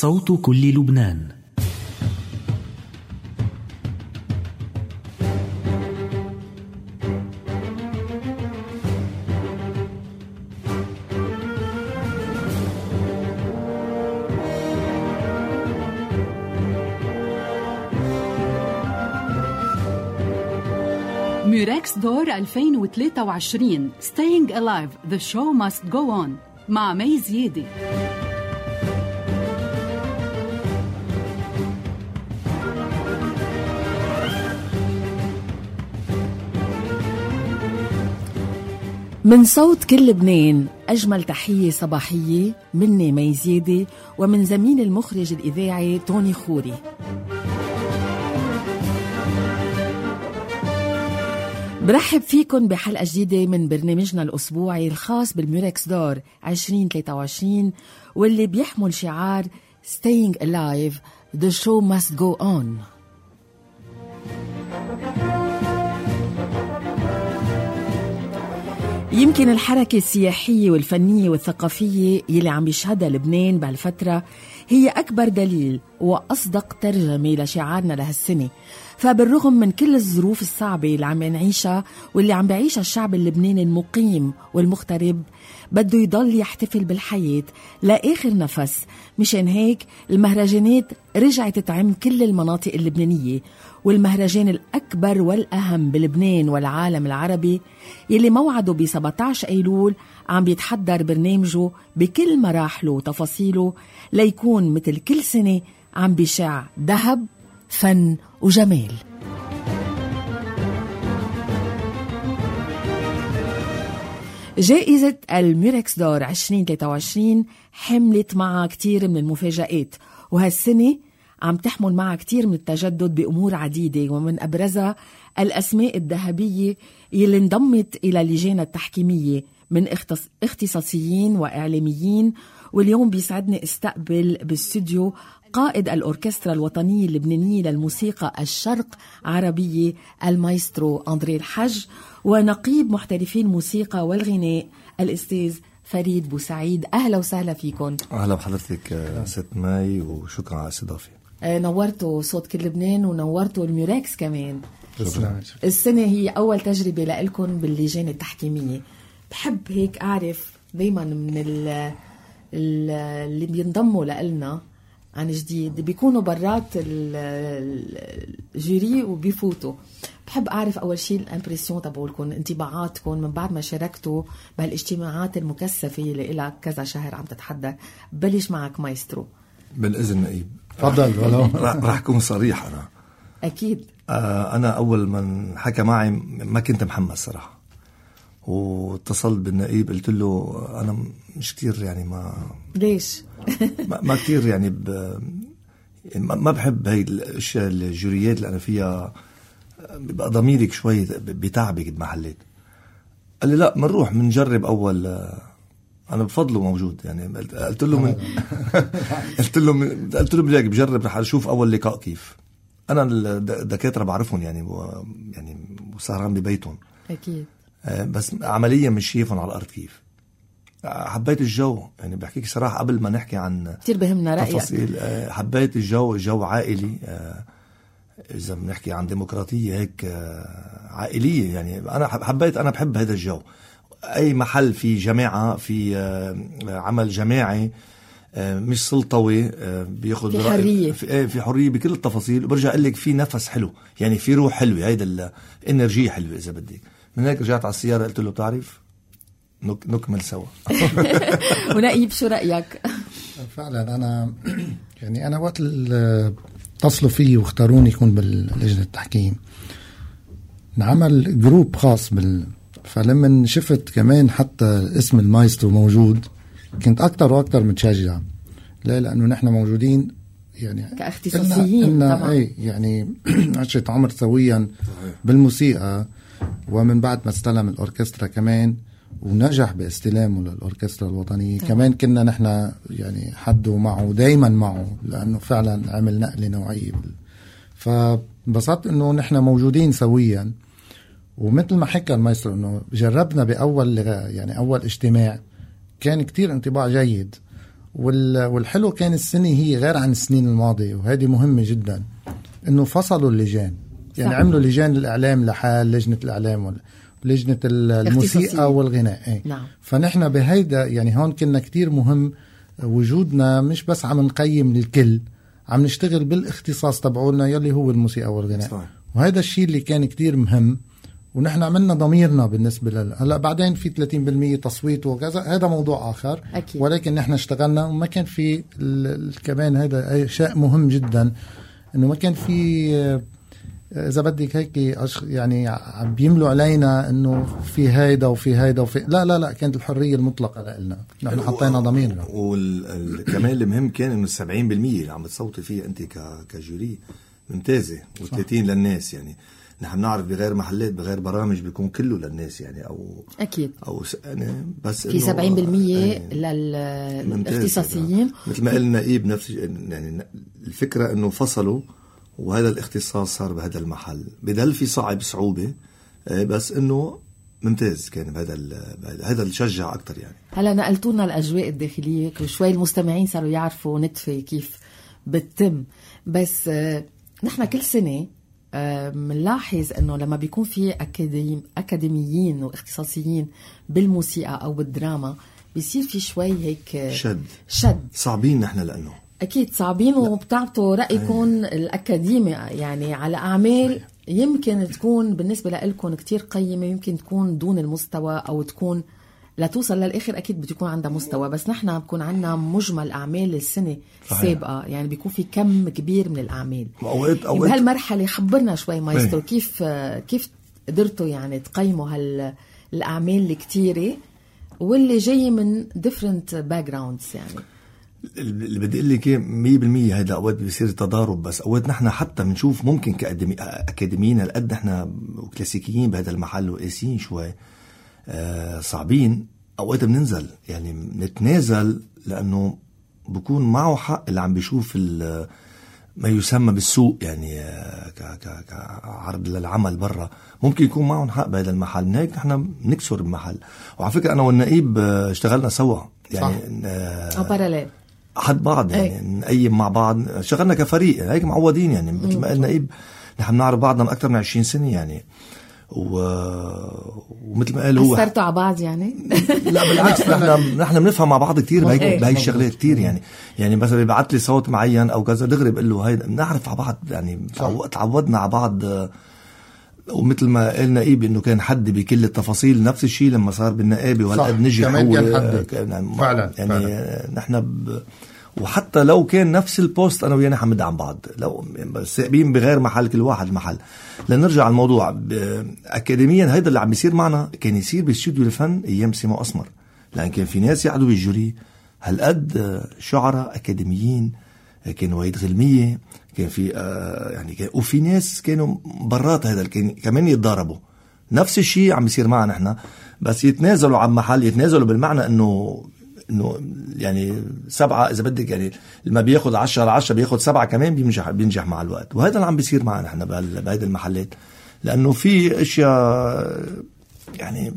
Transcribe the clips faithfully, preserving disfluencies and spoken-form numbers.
صوت كل لبنان. ميركس دور ألفين وثلاثة وعشرين Staying Alive The Show Must Go On مع مي زيادي. من صوت كل لبنان أجمل تحية صباحية مني مي زيادي ومن زميل المخرج الإذاعي توني خوري. برحب فيكن بحلقة جديدة من برنامجنا الأسبوعي الخاص بالميركس دور عشرين ثلاثة وعشرين واللي بيحمل شعار Staying Alive The Show Must Go On. يمكن الحركة السياحية والفنية والثقافية يلي عم بيشهدها لبنان بهالفترة هي أكبر دليل وأصدق ترجمة لشعارنا لهالسنة. فبالرغم من كل الظروف الصعبة اللي عم نعيشها واللي عم بعيشها الشعب اللبناني المقيم والمغترب بده يضل يحتفل بالحياة لآخر نفس. مشان هيك المهرجانات رجعت تعم كل المناطق اللبنانية، والمهرجان الأكبر والأهم بلبنان والعالم العربي يلي موعده ب سبعة عشر أيلول عم بيتحضر برنامجه بكل مراحله وتفاصيله ليكون مثل كل سنة عم بيشع ذهب فن وجمال. جائزة الميركس دور عشرين ثلاثة وعشرين حملت معها كتير من المفاجآت، وهالسنة عم تحمل معها كتير من التجدد بأمور عديدة، ومن أبرزها الأسماء الذهبية يلي انضمت إلى اللجان التحكيمية من اختصاصيين وإعلاميين. واليوم بيسعدني استقبل بالاستوديو قائد الأوركسترا الوطنية اللبنانية للموسيقى الشرق عربية المايسترو أندري الحج، ونقيب محترفي الموسيقى والغناء الأستاذ فريد بوسعيد. أهلا وسهلا فيكم. أهلا بحضرتك ست ماي، وشكرا على الاستضافة. نورتوا صوت كل لبنان ونورتوا الميركس كمان. السنة هي أول تجربة لكم باللجان التحكيمية. بحب هيك أعرف دايما من اللي بينضموا لنا عن جديد بيكونوا برات الجوري وبيفوتوا. بحب أعرف أول شيء الامبريسيون تبعولكم، انطباعاتكم من بعد ما شاركتوا بهالاجتماعات المكثفة اللي إلها كذا شهر عم تتحضر. بلش معك مايسترو. بالإذن نقيب تفضل. ولو راح أكون صريح أنا. أكيد. آه أنا أول من حكى معي ما كنت محمد صراحة، واتصلت بالنقيب قلت له أنا مش كتير يعني ما ليش ما كتير يعني ب... ما بحب هاي الاشياء الجوريات اللي انا فيها، بيبقى ضميرك شوي بتعبك بمحلات. قال لي لا منروح منجرب اول. انا بفضله موجود يعني. قلت له من... قلت له من... قلت له بدي بجرب رح اشوف اول لقاء كيف. انا الدكاتره بعرفهم يعني و... يعني وسهران ببيتهم اكيد، بس عمليا مش شايفهم على الارض كيف. حبيت الجو يعني، بحكيك صراحة قبل ما نحكي عن كتير بهمنا رأيك. تفاصيل حبيت الجو، جو عائلي. إذا بنحكي عن ديمقراطية هيك عائلية يعني، أنا حبيت، أنا بحب هذا الجو. أي محل في جماعة، في عمل جماعي مش سلطوي، بياخد في حرية، في, في حرية بكل التفاصيل. وبرجع أقول لك في نفس حلو يعني، في روح حلوة، هيدا الانرجية حلوة إذا بدك. من هيك رجعت على السيارة قلت له بتعرف نكمل سوا. ونقيب شو رأيك؟ فعلا أنا يعني أنا وقت اتصلوا فيه واختاروني يكون باللجنة التحكيم، نعمل جروب خاص بال فلما شفت كمان حتى اسم المايسترو موجود كنت أكتر وأكتر متشجع. لا لأنه نحن موجودين يعني كاختصاصيين طبعا، اي يعني عشرة عمر سويا بالموسيقى. ومن بعد ما استلم الأوركسترا كمان ونجح باستلامه للأوركسترا الوطنية طبعا. كمان كنا نحن يعني حدوا معه دايما معه، لأنه فعلا عمل نقلة نوعية. فبسطت أنه نحن موجودين سويا. ومثل ما حكى المايسترو أنه جربنا بأول يعني أول اجتماع كان كتير انطباع جيد، والحلو كان السنة هي غير عن السنين الماضية، وهذه مهمة جدا، إنه فصلوا اللجان. يعني صح. عملوا لجان الإعلام لحال، لجنة الإعلام ولا لجنة الموسيقى والغناء. ايه. نعم. فنحن بهيدا يعني هون كنا كتير مهم وجودنا، مش بس عم نقيم للكل، عم نشتغل بالاختصاص تبعولنا يلي هو الموسيقى والغناء. صح. وهذا الشيء اللي كان كتير مهم، ونحن عملنا ضميرنا بالنسبة لل هلا. بعدين في ثلاثين بالمية تصويت وكذا، هذا موضوع آخر. أكيد. ولكن نحن اشتغلنا، وما كان في ال... كمان هذا شيء مهم جدا، إنه ما كان في إذا بدك هيك يعني عم بيملوا علينا إنه في هيدا وفي هيدا وفي لا لا لا كانت الحرية المطلقة لنا، نحن حطينا ضميرنا. وكمان المهم كان إنه السبعين بالمية اللي عم تصوتي فيه أنت كجوري ممتازة، وثلاثين للناس. يعني نحن نعرف بغير محلات بغير برامج بيكون كله للناس يعني، أو أكيد أو يعني بس في سبعين بالمية للاختصاصيين مثل ما قلنا إيه بنفس يعني الفكرة إنه فصلوا، وهذا الاختصاص صار بهذا المحل. بدل في صعب صعوبة، بس إنه ممتاز كان بهذا هذا اللي شجع أكتر يعني. هلا نقلتونا الأجواء الداخلية وشوي المستمعين صاروا يعرفوا نتفة كيف بتتم. بس نحن كل سنة منلاحظ إنه لما بيكون في أكاديم أكاديميين واختصاصيين بالموسيقى أو بالدراما بيصير في شوي هيك شد شد صعبين نحن، لأنه أكيد صعبين. وبتعطوا رأيكم الأكاديمي يعني على أعمال يمكن تكون بالنسبة لكم كتير قيمة، يمكن تكون دون المستوى أو تكون لا توصل للآخر. أكيد بتكون عندها مستوى، بس نحن بكون عندنا مجمل أعمال السنة السابقة، يعني بيكون في كم كبير من الأعمال. أوقات أوقات بهالمرحلة خبرنا شوي مايسترو، كيف كيف قدرتوا يعني تقيموا هالأعمال الكتيرة واللي جاي من different backgrounds؟ يعني اللي بدي اقول لك مية بالمية هيدا اوقات بيصير تضارب، بس اوقات نحن حتى بنشوف ممكن كأكاديمي اكاديميين هالقد احنا كلاسيكيين بهذا المحل وقاسيين شوي آه صعبين، اوقات بننزل يعني نتنازل، لانه بكون معه حق اللي عم بيشوف ما يسمى بالسوق يعني كعرض للعمل برا، ممكن يكون معهم حق بهذا المحل. من هيك نحن بنكسر المحل. وعلى فكرة انا والنقيب اشتغلنا سوا يعني آه حد بعض يعني نقيم مع بعض، شغلنا كفريق هيك معودين يعني. مثل ما قلنا نقيب نحن بنعرف بعضنا من أكثر من عشرين سنة يعني، و... ومثل ما قال هو أثرتوا على بعض يعني. لا بالعكس، نحن نحن بنفهم مع بعض كتير بهي بهي الشغلات كتير يعني. يعني مثلا بيبعت لي صوت معين أو كذا دغري بقول له هيدا، بنعرف على بعض يعني، تعودنا على بعض. ومثل ما قلنا نقيب إنه كان حد بكل التفاصيل، نفس الشيء لما صار بالنقابة والقد نجح فعلا يعني فعلا. نحن ب... وحتى لو كان نفس البوست أنا ويانا حمد عن بعض، لو ساقبين بغير محل كل واحد محل. لنرجع على الموضوع أكاديميا، هيدا اللي عم يصير معنا كان يصير باستوديو الفن أيام سيما أسمر، لأن كان في ناس يقعدوا بالجوري هالقد شعراء أكاديميين، كانوا ويد غلمية، كان في آه يعني كان وفي ناس كانوا برات هذا كان كمان يتضاربوا. نفس الشيء عم يصير معنا احنا، بس يتنازلوا عن محل، يتنازلوا بالمعنى انه انه يعني سبعة اذا بدك يعني لما بياخد عشرة على عشرة بياخد سبعة كمان بينجح بينجح مع الوقت. وهذا اللي عم بيصير معنا احنا بهذه المحلات، لانه في اشياء يعني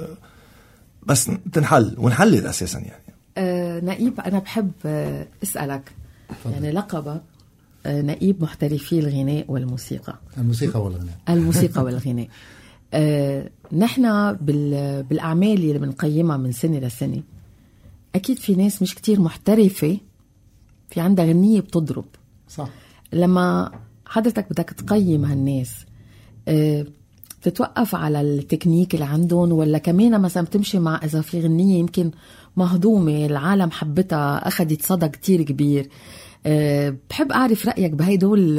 بس تنحل ونحلل اساسا يعني. أه نقيب، انا بحب اسالك يعني لقبك نقيب محترفي الغناء والموسيقى. الموسيقى والغناء الموسيقى والغناء. أه نحن بالأعمال اللي بنقيمها من سنة لسنة أكيد في ناس مش كتير محترفة في عندها غنية بتضرب. صح. لما حضرتك بدك تقيم هالناس أه تتوقف على التكنيك اللي عندهم، ولا كمان مثلا بتمشي مع إذا في غنية يمكن مهضومة العالم حبتها أخذت صدى كتير كبير؟ أه بحب أعرف رأيك بهيدول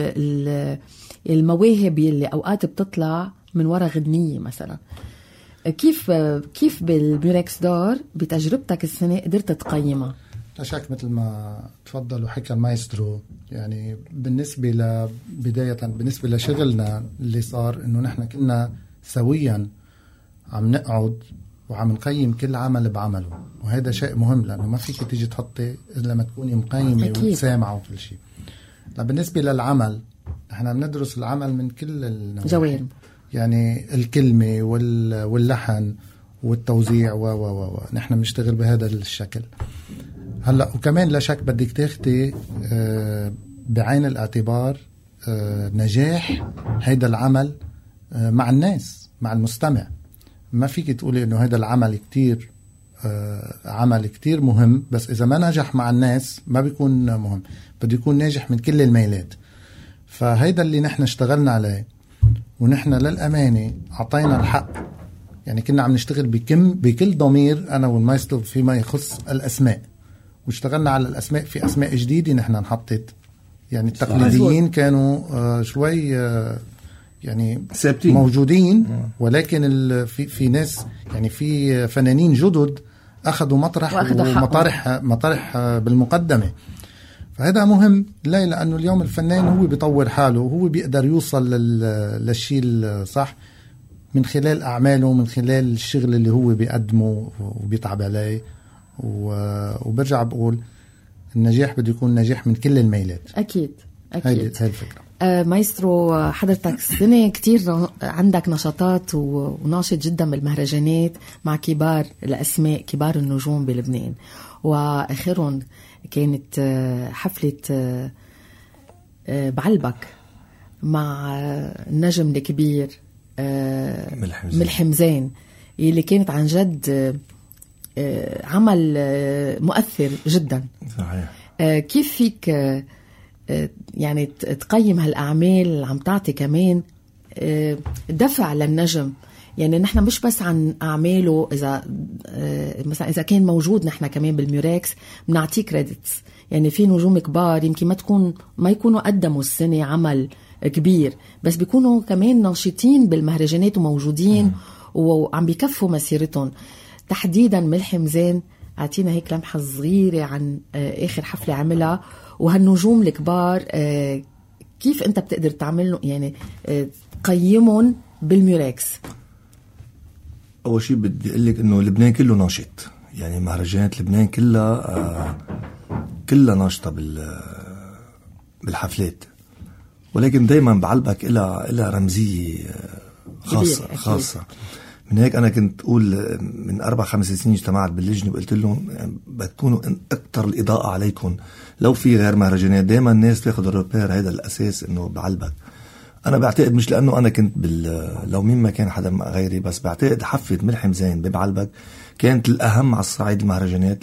المواهب اللي أوقات بتطلع من وراء غنية مثلا. كيف كيف بالميركس دور بتجربتك السنة قدرت تقيمها؟ لا شك مثل ما تفضل وحكى المايسترو، يعني بالنسبة لبداية بالنسبة لشغلنا اللي صار إنه نحن كنا سويا عم نقعد وعم نقيم كل عمل بعمله، وهذا شيء مهم لأنه ما فيك تيجي تحطي إلا لما تكوني مقيمة وسامعة وكل شيء. لا بالنسبة للعمل نحن بندرس العمل من كل الجوانب، يعني الكلمة واللحن والتوزيع و و و نحن بنشتغل بهذا الشكل. هلا وكمان لا شك بدك تاخدي آه بعين الاعتبار آه نجاح هيدا العمل آه مع الناس، مع المستمع. ما فيك تقولي انه هذا العمل كتير آه عمل كتير مهم، بس اذا ما نجح مع الناس ما بيكون مهم، بده يكون ناجح من كل الميلات. فهيدا اللي نحن اشتغلنا عليه، ونحن للأمانة عطينا الحق. يعني كنا عم نشتغل بكم بكل ضمير أنا والمايسترو فيما يخص الأسماء، واشتغلنا على الأسماء. في أسماء جديدة نحن نحطت، يعني التقليديين كانوا آه شوي آه يعني سابتين. موجودين، ولكن في في ناس يعني في فنانين جدد أخذوا مطرح ومطارح مطارح بالمقدمة. فهذا مهم ليه؟ لأنه اليوم الفنان هو بيطور حاله، وهو بيقدر يوصل للشيء الصح من خلال أعماله، من خلال الشغل اللي هو بيقدمه وبيتعب عليه. وبرجع بقول النجاح بده يكون نجاح من كل الميلات. أكيد أكيد، هاي الفكرة. آه مايسترو، حضرتك سنة كتير عندك نشاطات وناشط جدا بالمهرجانات مع كبار الأسماء، كبار النجوم بلبنان، وآخرهم كانت حفلة بعلبك مع النجم الكبير ملحمزين، اللي كانت عن جد عمل مؤثر جدا. صحيح. كيف فيك يعني تقيم هالأعمال اللي عم تعطي كمان دفع للنجم؟ يعني نحن مش بس عن أعماله، إذا مثلا إذا كان موجود نحن كمان بالميراكس بنعطيه كريديتس. يعني في نجوم كبار يمكن ما تكون ما يكونوا قدموا السنة عمل كبير، بس بيكونوا كمان ناشطين بالمهرجانات وموجودين وعم بيكفوا مسيرتهم. تحديدا ملحمزين، أعطينا هيك لمحة صغيرة عن آخر حفلة عملها وهالنجوم الكبار، كيف أنت بتقدر تعمل يعني تقيمهم بالميراكس؟ أول شيء بدي أقول لك إنه لبنان كله ناشط، يعني مهرجانات لبنان كلها آه كلها ناشطة بال بالحفلات، ولكن دايما بعلبك إلها إلها رمزية خاصة خاصة. من هيك أنا كنت أقول من أربع خمس سنين اجتمعت باللجنة وقلت لهم يعني بتكونوا أكتر الإضاءة عليكم لو في غير مهرجانات. دايما الناس تاخد الروبير هذا الأساس إنه بعلبك. أنا بعتقد مش لأنه أنا كنت بال لو مين ما كان حدا غيري، بس بعتقد حفلة ملحمزين ببعلبك كانت الأهم على الصعيد المهرجانات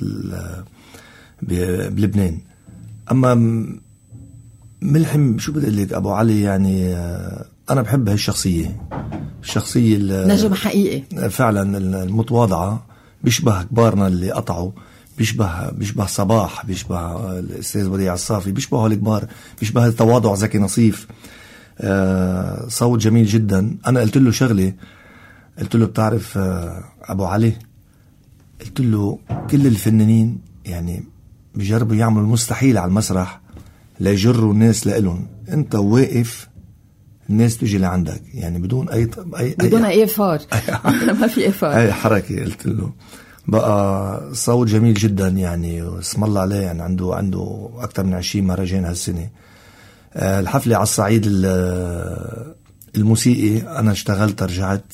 بلبنان. أما ملحم شو بدي أقول لك أبو علي، يعني أنا بحب هالشخصية، الشخصية نجم حقيقي فعلا المتواضعة، بيشبه كبارنا اللي قطعوا، بيشبه بيشبه صباح، بيشبه الأستاذ وديع الصافي، بيشبه هالكبار، بيشبه التواضع زكي نصيف. آه صوت جميل جدا. أنا قلت له شغلة، قلت له بتعرف آه أبو علي، قلت له كل الفنانين يعني بيجربوا يعملوا المستحيل على المسرح ليجروا الناس لإلهم، أنت واقف الناس تجي لعندك يعني بدون أي أي بدون أي إفار ما في إفار أي حركة. قلت له بقى صوت جميل جدا يعني، اسم الله عليه، يعني عنده عنده أكثر من عشرين مهرجان هالسنة. الحفلة على الصعيد الموسيقي أنا اشتغلت، رجعت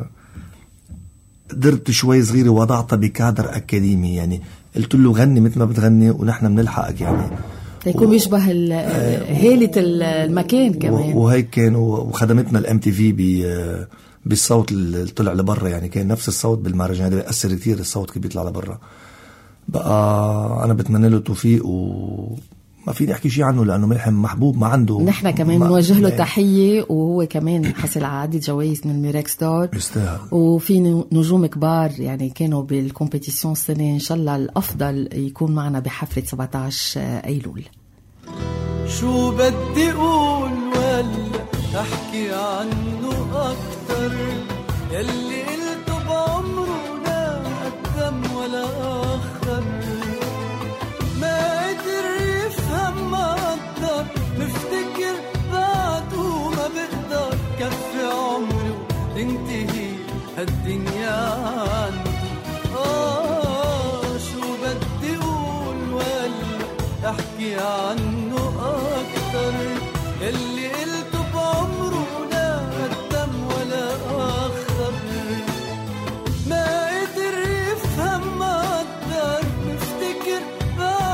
قدرت شوي صغيرة وضعتها بكادر أكاديمي، يعني قلت له غني مثل ما بتغني ونحن بنلحقك، يعني يكون بيشبه هيلة المكان كمان. وهيك كان، وخدمتنا الام تي في بالصوت اللي طلع لبرا، يعني كان نفس الصوت بالمهرجان، بيأثر كتير الصوت كي بيطلع لبرا. بقى أنا بتمنى له التوفيق، و ما فيني احكي شيء عنه لانه ملحم محبوب، ما عنده. نحن كمان نوجه له تحيه، وهو كمان حصل على عدد جوائز من الميراكس ستار، يستاهل. وفي نجوم كبار يعني كانوا بالكومبيتيشن السنه، ان شاء الله الافضل يكون معنا بحفله سبعة عشر ايلول. شو بدي اقول ولا احكي عنه اكتر، يلي قلته بعمره لا قدم ولا اخر، ما قدر يفهم ما قدر، مفتكر بعده ما بقدر، كفي عمري وتنتهي هالدنيا عندي. آه شو بدي قول ولا أحكي عنه أكتر، يلي قلته بعمره لا قدم ولا أخر، ما قدر يفهم ما قدر، مفتكر بعده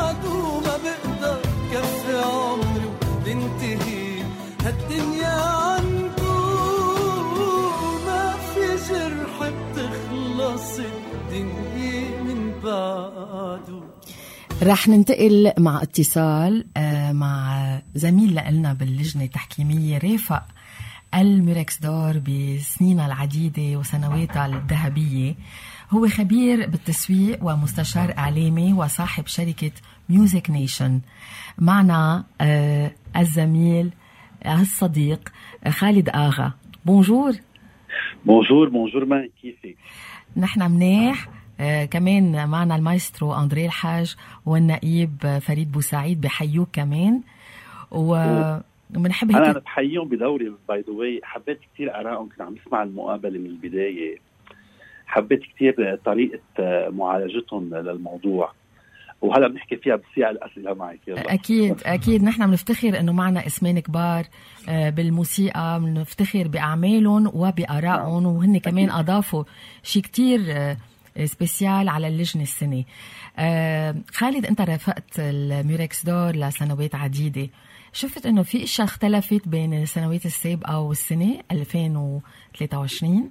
رح ننتقل مع اتصال مع زميل لنا باللجنة التحكيمية رافق الميركسدور بسنينها العديدة وسنواتها الذهبية. هو خبير بالتسويق ومستشار إعلامي وصاحب شركة ميوزك نيشن. معنا الزميل الصديق خالد آغا. بونجور. بونجور بونجور ما كيفك؟ نحن منيح. آه كمان معنا المايسترو أندري الحاج والنائب فريد بوسعيد بحيوك كمان، ومنحب هيك. أنا بحييهم بدوري باي ذا واي. حبيت كتير آرائهم، كنت عم بسمع المقابلة من البداية، حبيت كتير طريقة معالجتهم للموضوع، وهلا بنحكي فيها بسياق الأسئلة معك. يلا. أكيد أكيد نحن بنفتخر إنه معنا اسمين كبار بالموسيقى، بنفتخر بأعمالهم وبآرائهم، وهن كمان أضافوا شيء كتير سبيسيال على اللجنة السنة. آه خالد، أنت رافقت الميركسدور لسنوات عديدة، شفت أنه في إشياء اختلفت بين السنوات السابقة والسنة ألفين وثلاثة وعشرين؟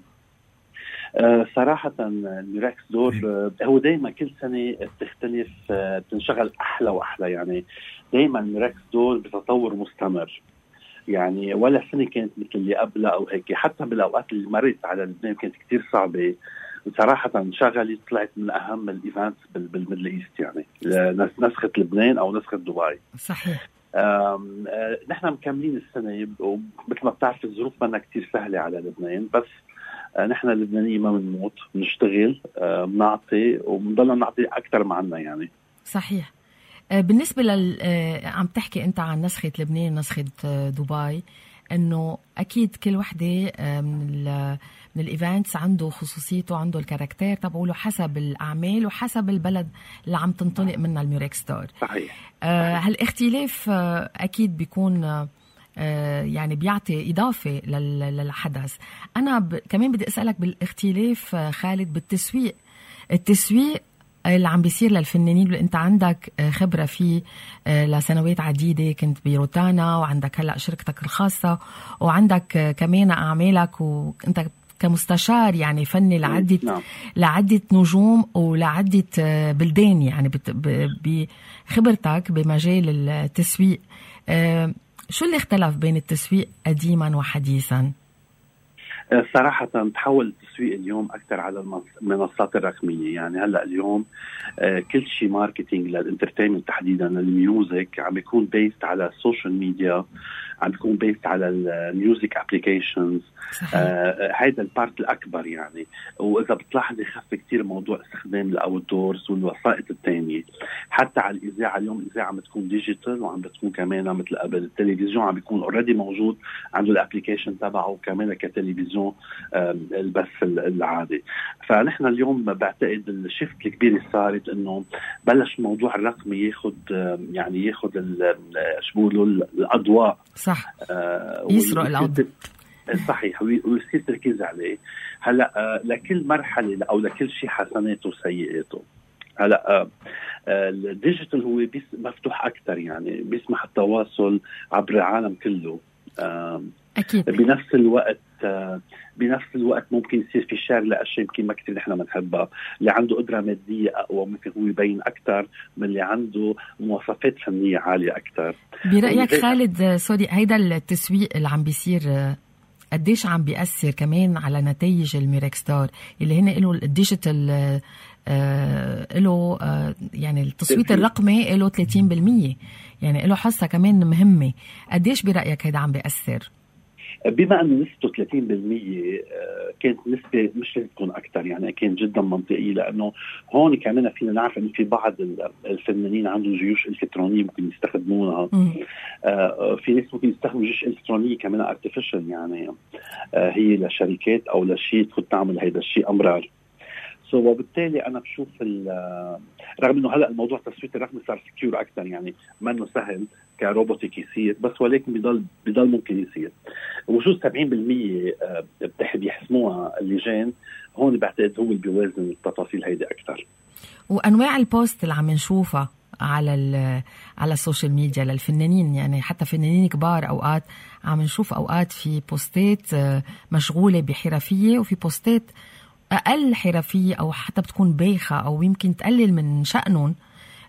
آه صراحة الميركسدور آه هو دايما كل سنة بتختلف، آه بتنشغل أحلى وأحلى. يعني دايما الميركسدور بتطور مستمر، يعني ولا سنة كانت مثل اللي قبلها أو هيك. حتى بالأوقات اللي مرت على لبنان كانت كتير صعبة، وصراحة شغلي طلعت من أهم الإيفانتس بالميدل إيست، يعني نسخة لبنان أو نسخة دبي. صحيح. نحن مكملين السنة، ومثل ما بتعرف الظروف منا كتير سهلة على لبنان، بس نحن اللبنانيين ما بنموت، بنشتغل، بنعطي وبنضلنا نعطي أكتر معنا يعني. صحيح. بالنسبة لل عم تحكي أنت عن نسخة لبنان نسخة دبي، إنه أكيد كل وحدة من من الإيفنتس عنده خصوصيته، عنده الكاركتير تبعوله حسب الأعمال وحسب البلد اللي عم تنطلق منها الميركسدور. صحيح. آه هالاختلاف آه أكيد بيكون آه يعني بيعطي إضافة للحدث. أنا ب... كمان بدي أسألك بالاختلاف آه خالد بالتسويق، التسويق اللي عم بيصير للفنانين اللي انت عندك خبرة فيه لسنوات عديدة، كنت بروتانا وعندك هلأ شركتك الخاصة وعندك كمان أعمالك، وانت كمستشار يعني فني لعدة نعم. لعدة نجوم ولعدة بلدان، يعني بخبرتك بمجال التسويق. شو اللي اختلف بين التسويق قديما وحديثا؟ صراحة تحول التسويق اليوم أكثر على المنصات الرقمية. يعني هلأ اليوم كل شيء ماركتينج للانترتينمنت تحديدا الميوزك عم بيكون بيست على السوشيال ميديا، عم بيكون بيست على الميوزك ابليكيشنز. هيدا البارت الأكبر يعني. وإذا بتلاحظ يخف كتير موضوع استخدام الأوتدورز والوسائط التانية. حتى على الإذاعة اليوم الإذاعة عم بتكون ديجيتال، وعم بتكون كمان مثل قبل التلفزيون عم بيكون اوريدي موجود عنده الابليكيشن تبعه كمان كتلفزيون البث العادي. فنحن اليوم بعتقد الشيفت الكبير اللي صارت انه بلش الموضوع الرقمي ياخد يعني ياخد شو بيقولوا الاضواء. صح. يسرق الأضواء. صحيح، ويصير تركيز عليه. هلا لكل مرحله او لكل شيء حسناته وسيئاته. هلا الديجيتال هو مفتوح اكثر، يعني بيسمح التواصل عبر العالم كله. أكيد. بنفس الوقت بنفس الوقت ممكن يصير في شير لأشياء يمكن ما كتير نحن بنحبها. اللي عنده قدرة مادية أقوى ممكن هو يبين أكتر من اللي عنده مواصفات فنية عالية أكتر. برأيك خالد، سوري، هيدا التسويق اللي عم بيصير قديش عم بيأثر كمان على نتائج الميركسدور اللي هن له الديجيتال آه له آه يعني التصويت الرقمي له ثلاثين بالمية، يعني له حصة كمان مهمة. قديش برأيك هيدا عم بيأثر؟ بما أن نسبته ثلاثين بالمية كانت نسبة مش لازم تكون أكتر، يعني كانت جدا منطقية، لأنه هون كمان فينا نعرف أن في بعض الفنانين عندهم جيوش إلكترونية ممكن يستخدمونها. آه في ناس ممكن يستخدموا جيوش إلكترونية كمان ارتفيشال، يعني آه هي لشركات أو لشيء تكون تعمل هيدا الشيء أمرار. وبالتالي أنا بشوف رغم أنه هلأ الموضوع التصويت الرقمي صار سكيور أكثر، يعني ما أنه سهل كروبوتيك يصير، بس ولكن بضل بضل ممكن يصير. وجود سبعين بالمية بيحسموها اللجان، هون بعتقد هو اللي بيوازن التفاصيل هيدي أكثر. وأنواع البوست اللي عم نشوفها على على السوشيال ميديا للفنانين، يعني حتى فنانين كبار أوقات عم نشوف أوقات في بوستات مشغولة بحرفية، وفي بوستات أقل حرفية أو حتى بتكون بايخة أو يمكن تقلل من شأنهم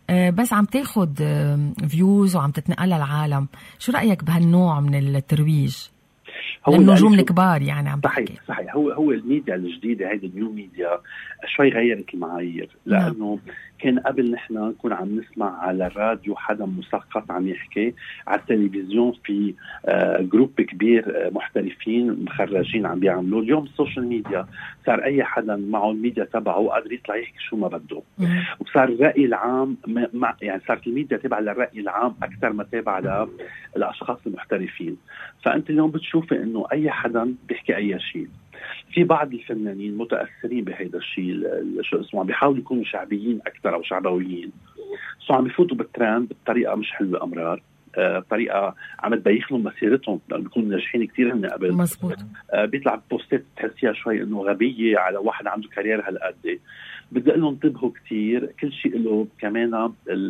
بس عم تاخد فيوز وعم تتنقل للعالم. شو رأيك بهالنوع من الترويج للنجوم الكبار؟ يعني عم صحيح تحكي. صحيح هو هو الميديا الجديده، هيدي النيو ميديا شوي غيرت المعايير، لانه كان قبل نحن نكون عم نسمع على الراديو حدا مثقف عم يحكي، على التلفزيون في آه جروب كبير آه محترفين مخرجين عم بيعملوا. اليوم السوشيال ميديا صار اي حدا معه الميديا تبعه قادر يطلع يحكي شو ما بده، وصار الرأي العام مع يعني صارت الميديا تابعه للرأي العام اكثر ما تابعه للاشخاص المحترفين. فانت اليوم بتشوفي انه اي حدا بيحكي اي شيء. في بعض الفنانين متاثرين بهذا الشيء، شو اسمه، بيحاولوا يكونوا شعبيين اكثر او شعبويين، سو عم يفوتوا بالترند بطريقه مش حلوه امرار، بطريقه عم تبيخ لهم مسيرتهم لانه بيكونوا ناجحين كثير من قبل. مزبوط. آه بيطلع بوستات تحسيها شوي انه غبيه على واحد عنده كارير هالقد. بدي اقول لهم انتبهوا كثير، كل شيء له كمان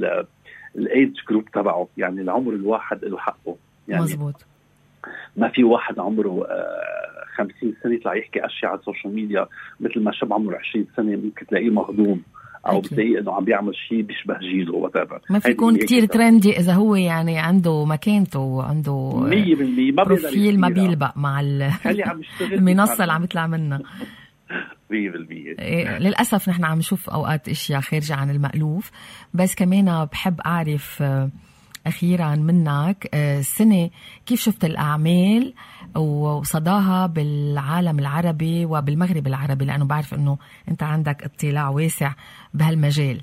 الايدج جروب تبعه، يعني العمر الواحد له حقه. يعني مزبوط. ما في واحد عمره خمسين سنة يطلع يحكي أشياء على السوشيال ميديا مثل ما شاب عمره عشرين سنة ممكن تلاقيه مهضوم أو بتلاقيه إنه عم بيعمل شيء بيشبه جيله whatever. ما في يكون كتير ترندي إذا هو يعني عنده مكانته وعنده مية بالمية ما بروفيل ما بيلبق مع المنصة اللي عم يطلع منها. مية بالمية. للأسف نحن عم نشوف أوقات إشياء خارجة عن المألوف. بس كمان بحب أعرف أخيرا منك السنة كيف شفت الأعمال وصداها بالعالم العربي وبالمغرب العربي، لأنه بعرف أنه أنت عندك اطلاع واسع بهالمجال.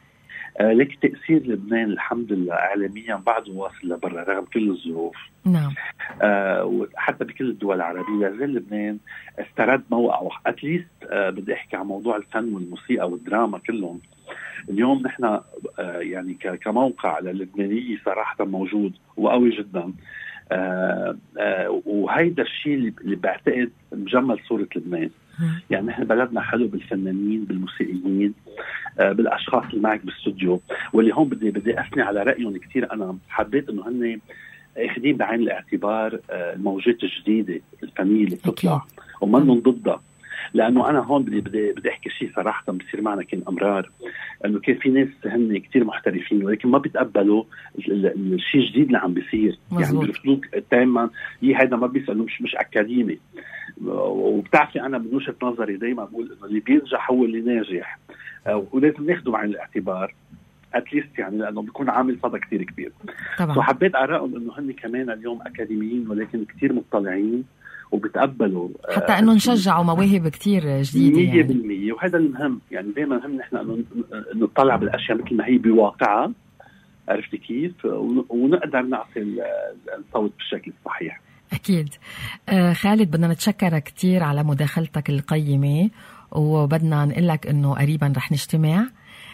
آه لك تأثير لبنان الحمد لله إعلاميا بعده واصل لبرا رغم كل الظروف. نعم. آه وحتى بكل الدول العربية لازال لبنان استرد موقعه. أتليست آه بدي أحكي عن موضوع الفن والموسيقى والدراما كلهم. اليوم نحن آه يعني كموقع للبنانية صراحة موجود وقوي جدا. آه آه وهيدا الشيء اللي بعتقد مجمل صورة لبنان. يعني نحن بلدنا حلو بالفنانين بالموسيقيين آه بالأشخاص اللي معك بالاستوديو، واللي هون بدي بدي أثني على رأيهم كتير. أنا حبيت إنه هن اخذين بعين الاعتبار آه الموجات الجديدة الفنية اللي بتطلع ومنهم ضدها. لأنه أنا هون بدي بدي بدي أحكي شيء صراحة بصير معنا كن أمرار، إنه كان في ناس هن كتير محترفين ولكن ما بيتقبلوا الشيء الجديد اللي عم بيصير. يعني بيرفضوك دائما، يي هذا ما بيسألوا مش مش أكاديمي. وبتعرفي أنا من وجهة نظري دائما بقول إنه اللي بينجح هو اللي ناجح، ولازم ناخده بعين الاعتبار اتليست، يعني لأنه بيكون عامل صدى كتير كبير. طبعا. وحبيت أرائهم إنه هن كمان اليوم أكاديميين ولكن كتير مطلعين وبتقبلوا حتى انه نشجعوا مواهب كتير جديده مية بالمية يعني. وهذا المهم، يعني دائما مهم نحن انه نطلع بالاشياء مثل ما هي بواقعها، عرفت كيف، ونقدر نعطي الصوت بالشكل الصحيح. اكيد. آه خالد، بدنا نتشكرك كتير على مداخلتك القيمه، وبدنا نقول لك انه قريبا رح نجتمع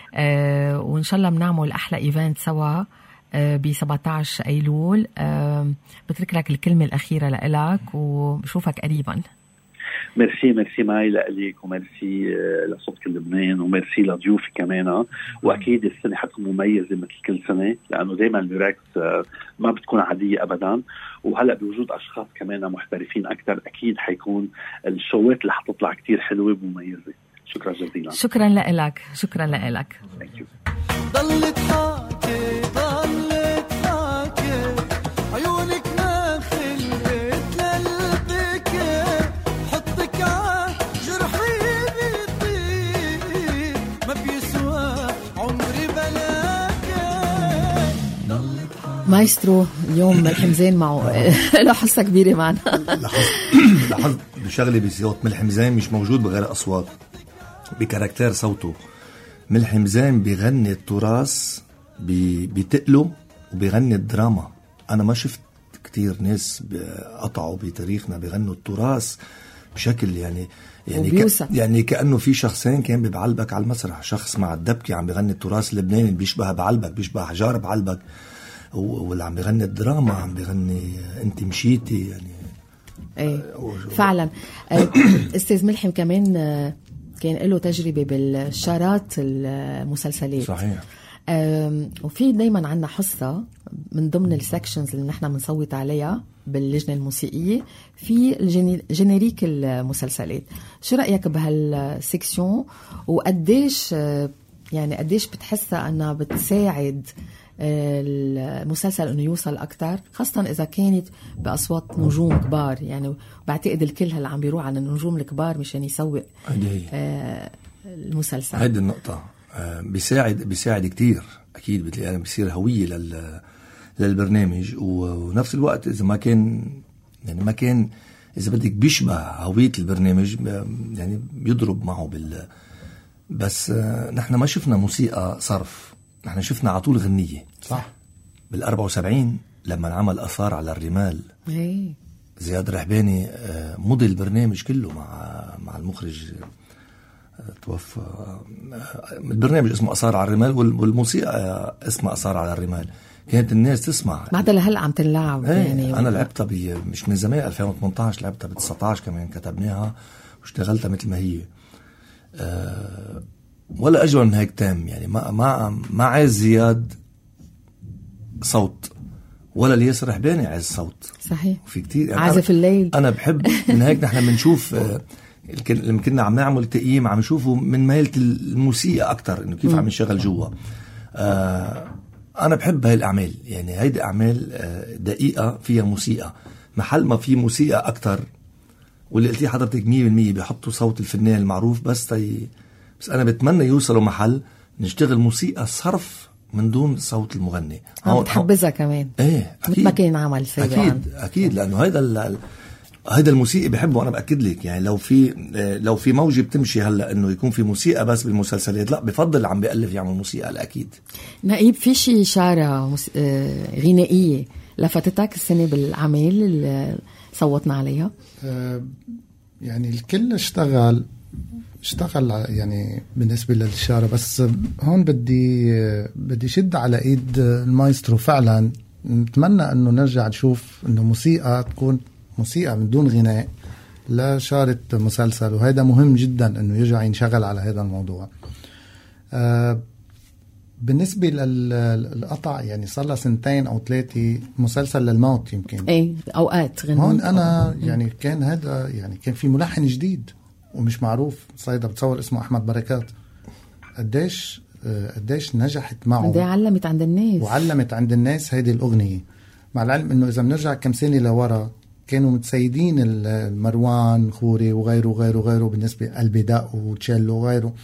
آه وان شاء الله بنعمل احلى ايفنت سوا ب سبعة عشر أيلول. بترك لك الكلمة الأخيرة لإلك وبشوفك قريبا. ميرسي ميرسي ماي لك، وميرسي لصوت لبنان، وميرسي لضيوفي كمان. وأكيد السنة حتكون مميزة مثل كل سنة، لأنه دايما اليوركس ما بتكون عادية أبدا. وهلأ بوجود أشخاص كمان محترفين أكتر أكيد حيكون الشوات اللي حتطلع كتير حلوة ومميزة. شكرا جزيلا. شكرا لك. شكرا لك. ضلت حاكي ضلت حاكي عيونك ما خلت للبك، حطك على جرحي بيطير ما بيسوى عمري بلاك. مايسترو اليوم ملح مزين معه له حصة كبيرة معنا. لاحظت بشغلة بصوت ملح مزين مش موجود بغير أصوات، بكاركتير صوته. ملح مزين بيغني التراث بتقله وبيغني الدراما. أنا ما شفت كتير ناس قطعوا بتاريخنا بيغنوا التراث بشكل يعني يعني ك... يعني كأنه في شخصين كان ببعلبك على المسرح، شخص مع الدبكة عم بيغني التراث اللبناني بيشبه بعلبك، بيشبه حجار بعلبك، واللي عم بيغني الدراما عم بيغني انت مشيتي يعني. ايه فعلا. استاذ ملحم كمان كان له تجربة بالشارات المسلسلات. صحيح. وفي دايما عنا حصة من ضمن السكشنز اللي نحن بنصوت عليها باللجنة الموسيقية في الجينيريك المسلسلات. شو رأيك بهالسكشن، وقديش يعني قديش بتحسها أنها بتساعد المسلسل أنه يوصل أكتر، خاصة إذا كانت بأصوات نجوم كبار؟ يعني بعتقد الكل هلا عم بيروح على النجوم الكبار مشان يسوق آه المسلسل. هيدي النقطة آه بيساعد بيساعد كتير أكيد. بتلاقي يعني بيصير هوية لل للبرنامج، ونفس الوقت إذا ما كان يعني ما كان إذا بدك بيشبه هوية البرنامج يعني بيضرب معه بال بس آه نحن ما شفنا موسيقى صرف، نحن شفنا عطول غنية. صح. بالأربعة وسبعين لما عمل أثار على الرمال هي. زياد رحباني آه مضي البرنامج كله مع مع المخرج آه توفى. آه البرنامج اسمه أثار على الرمال والموسيقى اسمها أثار على الرمال. كانت الناس تسمع بعد لهلا عم تنلعب. يعني أنا لعبتها بي مش من زمان ألفين وثمانية عشر، لعبتها ب تسعة عشر كمان كتبناها واشتغلتها مثل ما هي. آه ولا أجمل من هيك تام. يعني ما ما ما عايز زياد صوت ولا الياس رحباني عايز صوت. صحيح. وفي كتير يعني عازف الليل. أنا بحب من هيك نحن بنشوف آه لما كنا عم نعمل تقييم عم نشوفه من ميلة الموسيقى أكتر إنه كيف م. عم نشغل جوا. آه أنا بحب هاي الأعمال. يعني هيدي أعمال آه دقيقة فيها موسيقى، محل ما في موسيقى أكتر. واللي قلتيه حضرتك مية بالمية بيحطوا صوت الفنان المعروف بس تي بس أنا بتمنى يوصلوا محل نشتغل موسيقى صرف من دون صوت المغني. عم بتحبذها كمان. ايه اكيد. ما كان عمل سابقا. اكيد اكيد لانه هيدا هيدا الموسيقى بحبه. انا باكد لك يعني لو في لو في موجه بتمشي هلا انه يكون في موسيقى بس بالمسلسلات، لا بفضل عم بيألف يعمل موسيقى. الاكيد. نقيب، في شي اشاره مس... غنائيه لفتتك السنه بالاعمال اللي صوتنا عليها؟ أه يعني الكل اشتغل اشتغل يعني بالنسبة للشارع، بس هون بدي بدي شد على ايد المايسترو. فعلا نتمنى انه نرجع نشوف انه موسيقى تكون موسيقى من دون غناء لشارة مسلسل، وهذا مهم جدا انه يرجع ينشغل على هذا الموضوع. آه بالنسبة للقطع يعني صار لها سنتين او ثلاثة مسلسل للموت يمكن. ايه اوقات غنى. هون انا يعني كان هذا يعني كان في ملحن جديد ومش معروف، صيدا بتصور اسمه أحمد بركات. قديش قديش نجحت معه. قديش علمت عند الناس. وعلمت عند الناس هيدي الأغنية، مع العلم إنه إذا بنرجع كم سنة لورا كانوا متسيدين المروان خوري وغيره وغيره وغيره بالنسبة البداء وتشيلو وغيره.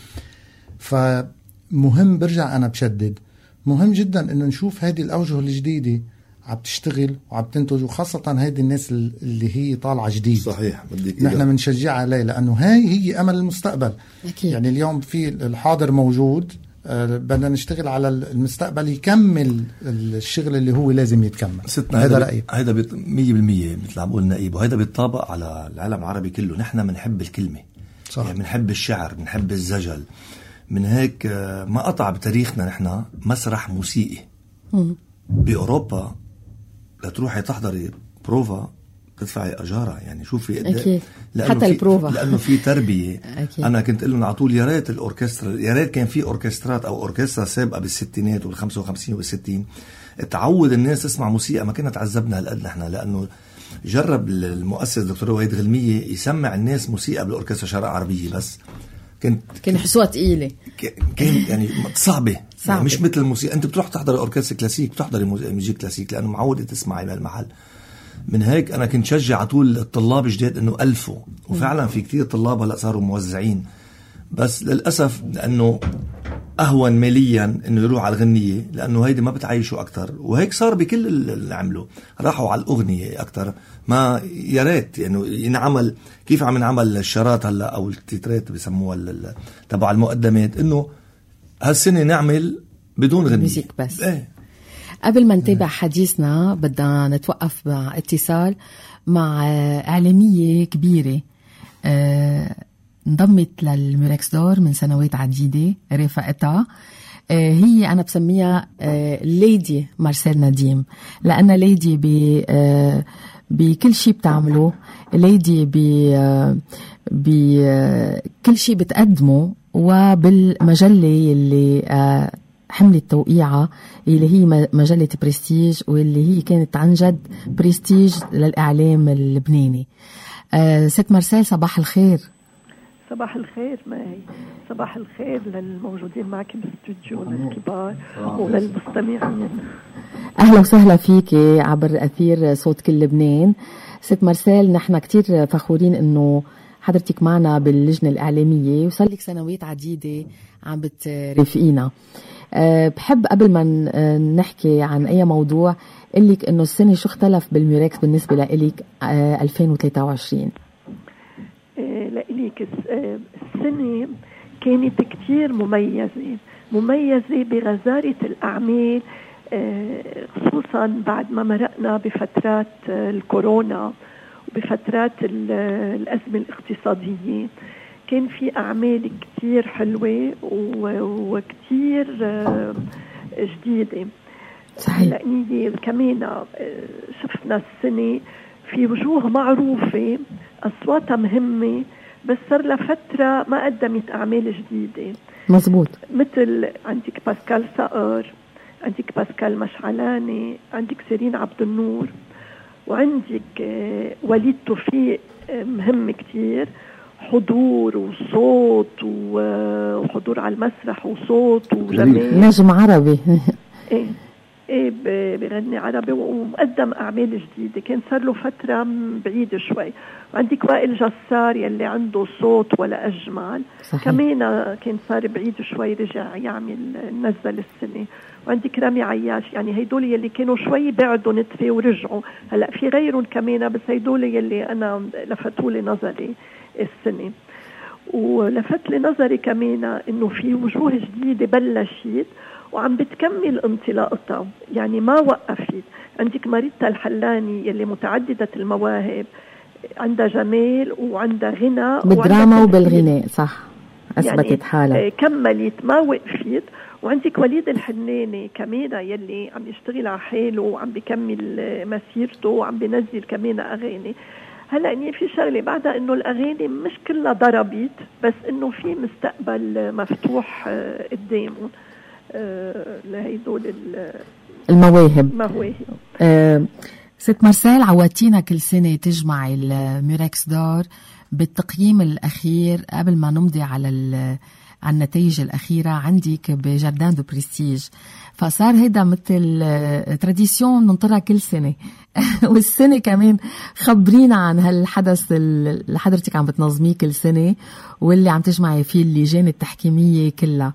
فمهم برجع أنا بشدد مهم جدا إنه نشوف هذه الأوجه الجديدة عم تشتغل وعم تنتج، وخاصة هيدي الناس اللي هي طالعة جديد. صحيح. نحن بنشجع عليه لأنه هاي هي أمل المستقبل. أكيد. يعني اليوم في الحاضر موجود، أه بدنا نشتغل على المستقبل يكمل الشغل اللي هو لازم يتكمل. هذا رأيي. هذا بيط... مية بالمية مثل عم بقول نقيب، وهذا بيطابق على العالم العربي كله. نحن بنحب الكلمة. صح. يعني بنحب الشعر، بنحب الزجل. من هيك ما قطع بتاريخنا نحن مسرح موسيقي. م. بأوروبا لتروحي تحضري بروفا تدفعي أجارة. يعني شوفي أكيد. حتى البروفا لأنه في تربية. أكيد. أنا كنت قلنا عطول يا ريت الأوركسترا، يا ريت كان في أوركسترات أو أوركسترا سابقة بالستينات والخمسة وخمسين والستين تعود الناس تسمع موسيقى. ما كنا تعذبنا هالقد نحن، لأنه جرب المؤسس دكتور وحيد غلمية يسمع الناس موسيقى بالأوركسترا شرق عربية، بس كنت كان حسوها تقيلة، كان يعني صعبة. صعبة. يعني مش مثل الموسيقى. أنت بتروح تحضر أوركسترا كلاسيك، بتحضري موسيقى كلاسيك لأنه معودة تسمعي بهالمحل. من هيك أنا كنت شجع على طول الطلاب جديد إنه ألفوا، وفعلا في كتير طلاب هلا صاروا موزعين. بس للأسف لأنه أهون ماليا إنه يروح على الغنية، لأنه هيدي ما بتعيشوا أكتر. وهيك صار بكل اللي عملوا، راحوا على الأغنية أكتر. ما يا ريت يعني ينعمل كيف عم نعمل الشارات هلا أو التترات بيسموها تبع المقدمات، إنه هالسنة نعمل بدون غنية ميوزك بس. ايه. قبل ما نتابع حديثنا بدنا نتوقف مع اتصال مع إعلامية كبيرة آه انضمت للميركس دور من سنوات عديدة، رفقتها آه هي أنا بسميها آه ليدي مارسيل نديم، لأنها ليدي ب آه بكل شيء بتعمله، ليدي ب آه بكل شيء بتقدمه، وبالمجلة اللي آه حملت توقيعها اللي هي مجلة بريستيج، واللي هي كانت عن جد بريستيج للإعلام اللبناني. آه ست مارسيل صباح الخير. صباح الخير ماهي، صباح الخير للموجودين معك بالاستوديو للكبار وللمستمعين. أهلا وسهلا فيك عبر أثير صوت كل لبنان. ست مارسيل، نحن كتير فخورين إنه حضرتك معنا باللجنة الإعلامية وصار لك سنوات عديدة عم بترافقينا. أه بحب قبل ما نحكي عن أي موضوع قلك إنه السنة شو اختلف بالميركس بالنسبة لإلك أه ألفين وثلاثة وعشرين؟ أه لإلك السنة كانت كتير مميزة مميزة بغزارة الأعمال، أه خصوصا بعد ما مرقنا بفترات الكورونا وبفترات الأزمة الاقتصادية. كان في أعمال كتير حلوة وكتير جديدة. صحيح. لأني كمان شفنا السنة في وجوه معروفة أصواتها مهمة بس صار لها فترة ما قدمت أعمال جديدة. مزبوط. مثل عندك باسكال صقر، عندك باسكال مشعلاني، عندك سيرين عبد النور، وعندك وليد توفيق مهم كتير، حضور وصوت وحضور على المسرح وصوت وجمال، نجم عربي. ايه ايه بغني عربي ومقدم اعمال جديده. كان صار له فتره بعيده شوي. وعندك وائل جسار يلي عنده صوت ولا اجمل. صحيح. كمان كان صار بعيد شوي رجع يعمل نزل السنه. وعندك رامي عياش، يعني هيدول يلي كانوا شوي بعدوا نتفه ورجعوا. هلا في غيرهم كمان بس هيدول يلي انا لفتوا لي نظري السنه. ولفت لي نظري كمان انه في وجوه جديده بلشت وعم بتكمل انطلاقتها، يعني ما وقفت. عندك ماريتا الحلاني يلي متعددة المواهب، عندها جمال وعندها غنى بالدراما وبالغناء. صح، أثبتت يعني حالها، كملت ما وقفت. وعندك وليد الحناني كمان يلي عم يشتغل على حاله وعم بيكمل مسيرته وعم بينزل كمان أغاني. هلا يعني في شغله بعدها انه الاغاني مش كلها ضربت، بس انه في مستقبل مفتوح قدامهم لهيدول المواهب. مواهب. أه ست مارسيل، عودتينا كل سنة تجمع الميركس دور بالتقييم الأخير قبل ما نمضي على على النتائج الأخيرة عندك بجاردان دو بريستيج. فصار هيدا مثل تراديسيون ننطرها كل سنة. والسنة كمان خبرينا عن هالحدث اللي حضرتك عم بتنظميه كل سنة واللي عم تجمعي فيه اللجان التحكيمية كلها.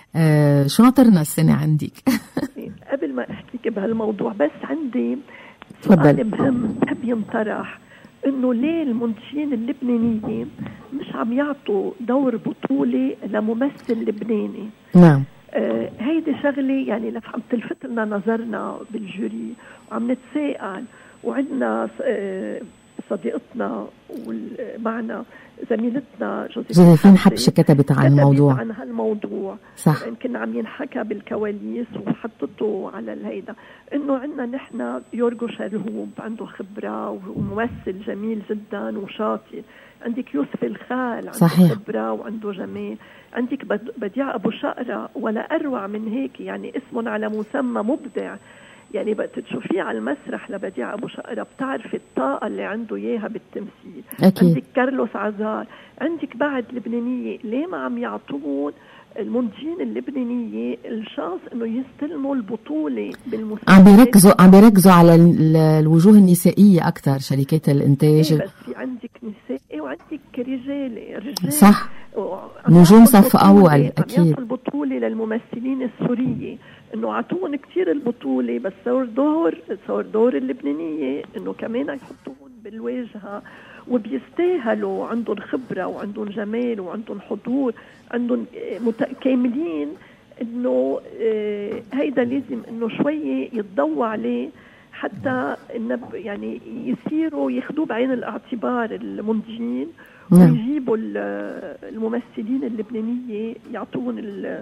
أه شو نطرنا السنة عندك؟ قبل ما أحكيك بهالموضوع بس عندي سؤال مهم بحب ينطرح، إنه ليه المنتجين اللبنانيين مش عم يعطوا دور بطولي لممثل لبناني؟ نعم. آه هيدي شغلة يعني لف عم تلفت لنا نظرنا بالجوري وعم نتساءل. وعندنا آه صديقتنا ومعنا زميلتنا جوزيفين حبشة كتبت عن الموضوع عن هالموضوع. صح. يمكن عم ينحكى بالكواليس وحطته على الهيدا انه عندنا نحن يورغو شرهوب عنده خبرة وممثل جميل جدا وشاطر. عندك يوسف الخال عنده صحيح. خبرة وعنده جمال. عندك بديع ابو شقرة ولا اروع من هيك، يعني اسم على مسمى مبدع. يعني بقى تشوفيه على المسرح لبديع أبو شقرة بتعرفي الطاقة اللي عنده إياها بالتمثيل. أكيد. عندك كارلوس عزار، عندك بعد لبنانية. ليه ما عم يعطون المنتجين اللبنانية الشانس إنه يستلموا البطولة بالمسلسل؟ عم بيركزوا عم بيركزوا على الوجوه النسائية أكثر شركات الإنتاج. بس في عندك نساء وعندك رجال رجال صح، نجوم صف أول. أكيد عم يعطوا البطولة للممثلين السورية، إنه عطوهم كتير البطولة بس صار دور صار دور اللبنانية إنه كمان يحطوهم بالواجهة وبيستاهلوا. عندهم خبرة وعندهم جمال وعندهم حضور، عندهم متكاملين. إنه هيدا لازم إنه شوية يتضوى عليه حتى إنه يعني يصيروا ياخدوه بعين الاعتبار المنتجين ويجيبوا الممثلين اللبنانية يعطون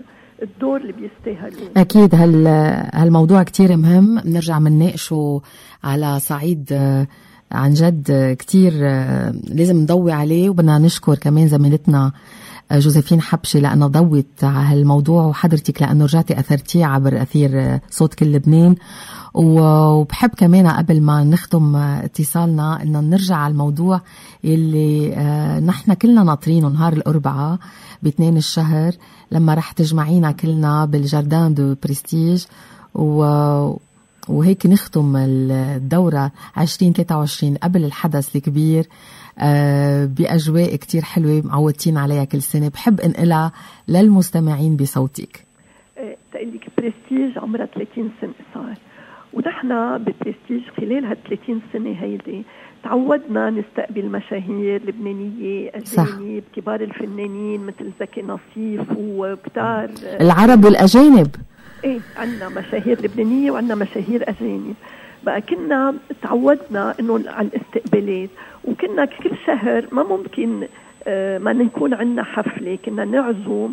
الدور اللي بيستاهلوه. أكيد هال هالموضوع كتير مهم، بنرجع منناقشه على صعيد عن جد كتير لازم نضوي عليه. وبدنا نشكر كمان زميلتنا جوزيفين حبشي لأنه ضوت على هالموضوع، وحضرتك لأنه رجعتي أثرتيه عبر أثير صوت كل لبنان. وبحب كمان قبل ما نختم اتصالنا إنه نرجع على الموضوع اللي نحن كلنا ناطرينه نهار الأربعاء باثنين الشهر لما رح تجمعينا كلنا بالجاردان دو بريستيج، وهيك نختم الدورة عشرين ثلاثة وعشرين قبل الحدث الكبير بأجواء كتير حلوة معودين عليها كل سنة. بحب انقلها للمستمعين بصوتك. تقليك بريستيج عمرها ثلاثين سنة صار، ونحن ببريستيج خلال هال ثلاثين سنة هيدي تعودنا نستقبل مشاهير لبنانية أجانب، كبار الفنانين مثل زكي نصيف وكتار العرب والأجانب. ايه عنا مشاهير لبنانية وعنا مشاهير أجانب. بقى كنا تعودنا انه على الاستقبالات، وكنا كل شهر ما ممكن آه ما نكون عنا حفلة، كنا نعزم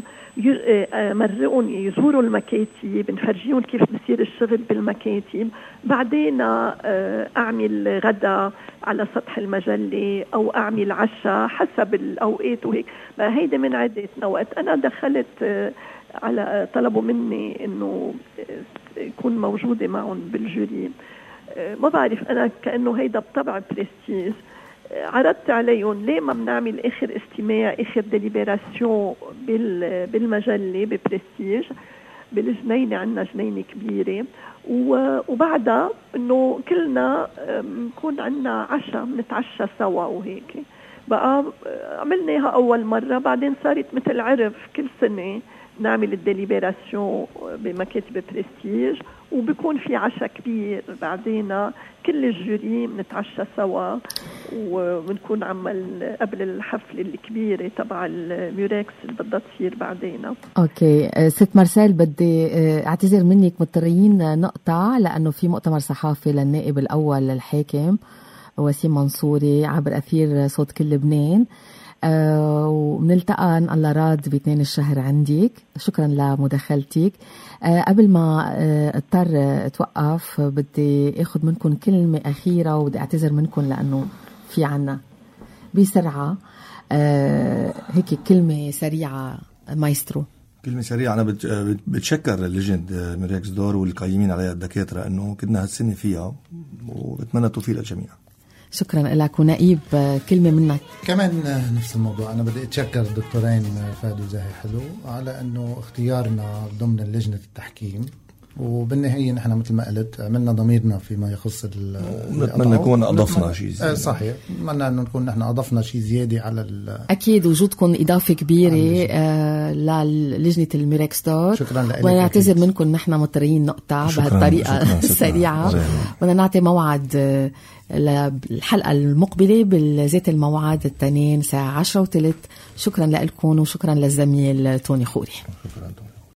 آه مرقون يزوروا المكاتب، نفرجيهم كيف بصير الشغل بالمكاتب، بعدين آه اعمل غدا على سطح المجلة او اعمل عشاء حسب الاوقات وهيك. بقى هيدا من عادتنا. وقت انا دخلت آه على طلبوا مني انه يكون موجودة معهم بالجوري، ما بعرف أنا كأنه هيدا بطبع بريستيج، عرضت عليهم ليه ما بنعمل آخر استماع آخر ديليبراسيون بالمجلة ببريستيج بالجنينة، عنا جنينة كبيرة، وبعدها إنه كلنا نكون عنا عشاء نتعشى سوا وهيك. بقى عملناها أول مرة، بعدين صارت مثل عرف كل سنة نعمل الديليبراسيون بمكاتب بريستيج، وبيكون في عشاء كبير بعدين كل الجوري بنتعشى سوا، ونكون عمل قبل الحفلة الكبيرة تبع الميوركس اللي بدها تصير بعدين. اوكي ست مارسيل، بدي اعتذر منك، مضطرين نقطع لأنه في مؤتمر صحافي للنائب الأول للحاكم وسيم منصوري عبر أثير صوت كل لبنان، أه ونلتقى إن الله راد باثنين الشهر عندك. شكرا لمداخلتك. أه قبل ما أه اضطر اتوقف بدي اخذ منكم كلمة أخيرة، وبدي اعتذر منكم لأنه في عنا بسرعة أه هيك كلمة سريعة مايسترو. كلمة سريعة. أنا بتشكر الليجند ميركس دور والقيمين عليها الدكاترة إنه كنا هالسنة فيها، وبتمنى التوفيق للجميع. شكرا لك. ونائب كلمة منك. كمان نفس الموضوع، أنا بدي أتشكر الدكتورين فادي وزاهي حلو على أنه اختيارنا ضمن لجنة التحكيم، وبالنهاية نحن مثل ما قلت عملنا ضميرنا فيما يخص نتمنى نكون أضفنا شيء زيادة. صحيح، نتمنى أنه نكون نحن أضفنا شيء زيادة على أكيد وجودكم إضافة كبيرة آه للجنة الميركس دور. شكرا لك. ونعتذر منكم نحن مضطرين نقطع بهالطريقة السريعة، بدنا نعطي موعد آه للحلقة المقبلة بالذات الموعد التنين ساعة عشرة وثلث. شكرا لكم وشكرا للزميل توني خوري. شكرا.